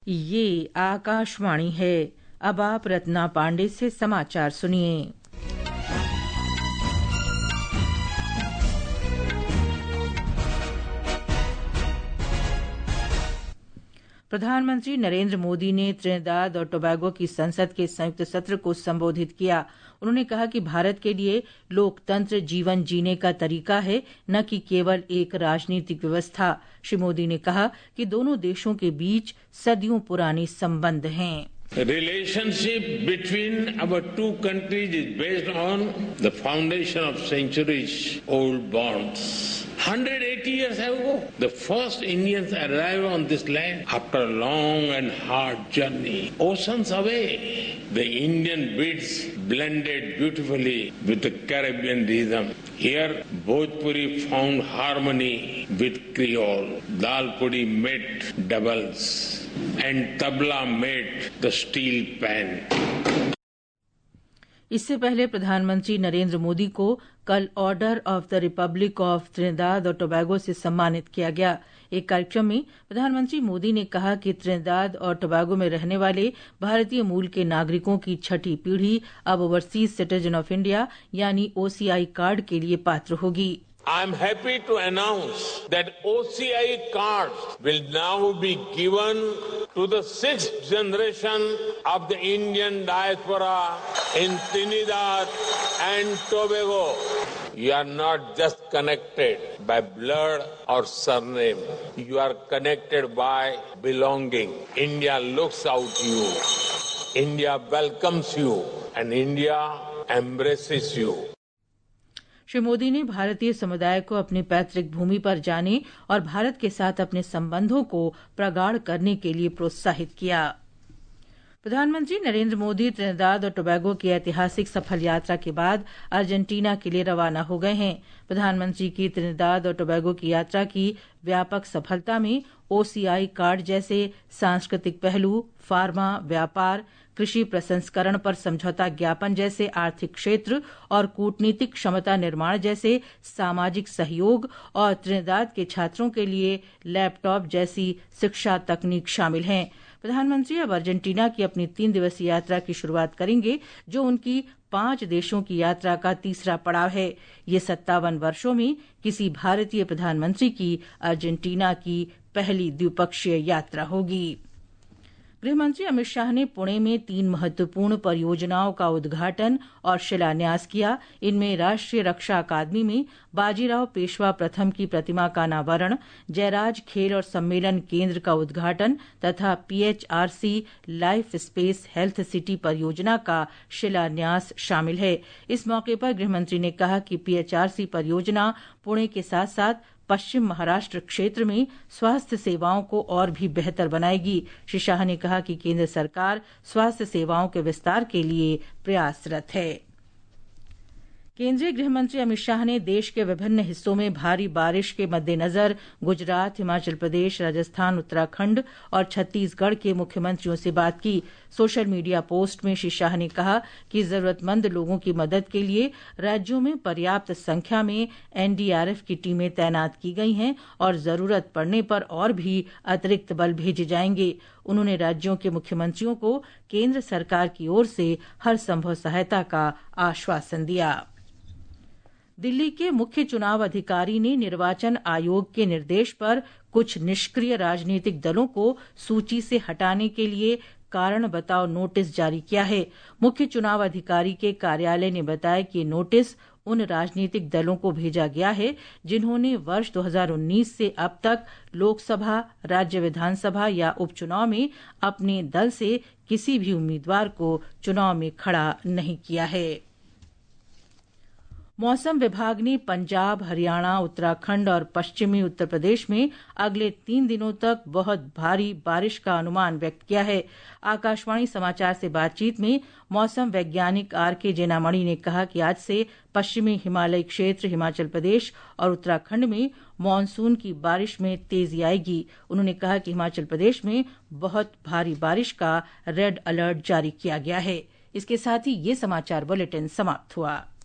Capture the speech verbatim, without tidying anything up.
ये आकाशवाणी है। अब आप रत्ना पांडे से समाचार सुनिए। प्रधानमंत्री नरेंद्र मोदी ने त्रिनिदाद और टोबैगो की संसद के संयुक्त सत्र को संबोधित किया। उन्होंने कहा कि भारत के लिए लोकतंत्र जीवन जीने का तरीका है, न कि केवल एक राजनीतिक व्यवस्था। श्री मोदी ने कहा कि दोनों देशों के बीच सदियों पुराने संबंध हैं। Relationship between our two countries is based on the foundation of centuries-old bonds. one hundred eighty years ago, the first Indians arrived on this land after a long and hard journey. Oceans away, the Indian beats blended beautifully with the Caribbean rhythm. Here, Bhojpuri found harmony with Creole. Dal puri met doubles, and tabla met the steel pan. इससे पहले प्रधानमंत्री नरेंद्र मोदी को कल order of the republic of Trinidad और Tobago से सम्मानित किया गया। एक कार्यक्रम में प्रधानमंत्री मोदी ने कहा कि त्रिनिदाद और टोबैगो में रहने वाले भारतीय मूल के नागरिकों की छठी पीढ़ी अब ओवरसीज सिटीजन ऑफ इंडिया यानी ओसीआई कार्ड के लिए पात्र होगी। I am happy to announce that O C I cards will now be given to the sixth generation of the Indian diaspora in Trinidad and Tobago. You are not just connected by blood or surname. You are connected by belonging. India looks out to you. India welcomes you and India embraces you. Shri Modi ने भारतीय समुदाय को अपनी पैतृक भूमि पर जाने और भारत के साथ अपने संबंधों को प्रगाढ़ करने के लिए प्रोत्साहित किया। प्रधानमंत्री नरेंद्र मोदी त्रिनिदाद और टोबैगो की ऐतिहासिक सफल यात्रा के बाद अर्जेंटीना के लिए रवाना हो गए हैं। प्रधानमंत्री की त्रिनिदाद और टोबैगो की यात्रा की व्यापक सफलता में ओसीआई कार्ड जैसे सांस्कृतिक पहलू, फार्मा, व्यापार, कृषि प्रसंस्करण पर समझौता ज्ञापन जैसे आर्थिक क्षेत्र और कूटनीतिक क्षमता निर्माण जैसे सामाजिक सहयोग और त्रिनिदाद के छात्रों के लिए लैपटॉप जैसी शिक्षा तकनीक शामिल हैं। प्रधानमंत्री अब अर्जेंटीना की अपनी तीन दिवसीय यात्रा की शुरुआत करेंगे, जो उनकी पांच देशों की यात्रा का तीसरा पड़ाव है। ये सत्तावन वर्षों में किसी भारतीय प्रधानमंत्री की अर्जेंटीना की पहली द्विपक्षीय यात्रा होगी। गृहमंत्री अमित शाह ने पुणे में तीन महत्वपूर्ण परियोजनाओं का उद्घाटन और शिलान्यास किया। इनमें राष्ट्रीय रक्षा अकादमी में बाजीराव पेशवा प्रथम की प्रतिमा का अनावरण, जयराज खेल और सम्मेलन केंद्र का उद्घाटन तथा PHRC life space health city परियोजना का शिलान्यास शामिल है। इस मौके पर गृहमंत्री ने कहा कि पीएचआरसी परियोजना पुणे के साथ साथ पश्चिम महाराष्ट्र क्षेत्र में स्वास्थ्य सेवाओं को और भी बेहतर बनाएगी। श्री शाह ने कहा कि केंद्र सरकार स्वास्थ्य सेवाओं के विस्तार के लिए प्रयासरत है। केंद्रीय गृहमंत्री अमित शाह ने देश के विभिन्न हिस्सों में भारी बारिश के मद्देनजर गुजरात, हिमाचल प्रदेश, राजस्थान, उत्तराखंड और छत्तीसगढ़ के मुख्यमंत्रियों से बात की। सोशल मीडिया पोस्ट में श्री शाह ने कहा कि जरूरतमंद लोगों की मदद के लिए राज्यों में पर्याप्त संख्या में एनडीआरएफ की टीमें तैनात की गई हैं और जरूरत पड़ने पर और भी अतिरिक्त बल भेजे जाएंगे। उन्होंने राज्यों के मुख्यमंत्रियों को केंद्र सरकार की ओर से हर संभव सहायता का आश्वासन दिया। दिल्ली के मुख्य चुनाव अधिकारी ने निर्वाचन आयोग के निर्देश पर कुछ निष्क्रिय राजनीतिक दलों को सूची से हटाने के लिए कारण बताओ नोटिस जारी किया है। मुख्य चुनाव अधिकारी के कार्यालय ने बताया कि नोटिस उन राजनीतिक दलों को भेजा गया है जिन्होंने वर्ष दो हज़ार उन्नीस से अब तक लोकसभा, राज्य विधानसभा या उपचुनाव में अपने दल से किसी भी उम्मीदवार को चुनाव में खड़ा नहीं किया है। मौसम विभाग ने पंजाब, हरियाणा, उत्तराखंड और पश्चिमी उत्तर प्रदेश में अगले तीन दिनों तक बहुत भारी बारिश का अनुमान व्यक्त किया है। आकाशवाणी समाचार से बातचीत में मौसम वैज्ञानिक आर के जेनामणि ने कहा कि आज से पश्चिमी हिमालयी क्षेत्र, हिमाचल प्रदेश और उत्तराखंड में मानसून की बारिश में तेजी आएगी। उन्होंने कहा कि हिमाचल प्रदेश में बहुत भारी बारिश का रेड अलर्ट जारी किया गया है। इसके साथ ही ये समाचार बुलेटिन समाप्त हुआ।